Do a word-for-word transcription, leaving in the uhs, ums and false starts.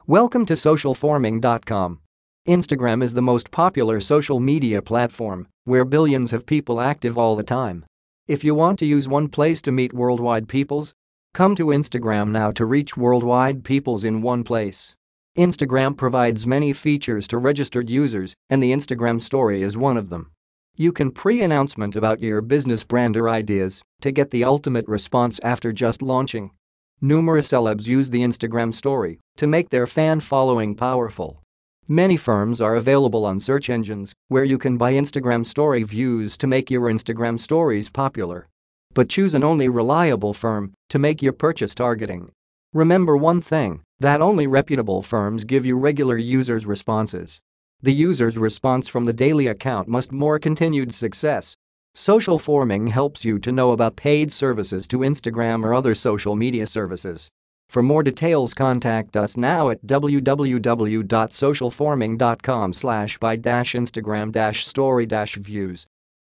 Welcome to social forming dot com. Instagram is the most popular social media platform where billions of people active all the time. If you want to use one place to meet worldwide peoples, come to Instagram now to reach worldwide peoples in one place. Instagram provides many features to registered users, and the Instagram story is one of them. You can pre-announcement about your business brand or ideas to get the ultimate response after just launching. Numerous celebs use the Instagram story to make their fan following powerful. Many firms are available on search engines where you can buy Instagram story views to make your Instagram stories popular. But choose an only reliable firm to make your purchase targeting. Remember one thing, that only reputable firms give you regular users' responses. The user's response from the daily account must more continued success. Social forming helps you to know about paid services to Instagram or other social media services. For more details, contact us now at w w w dot social forming dot com slash buy dash Instagram dash story dash views.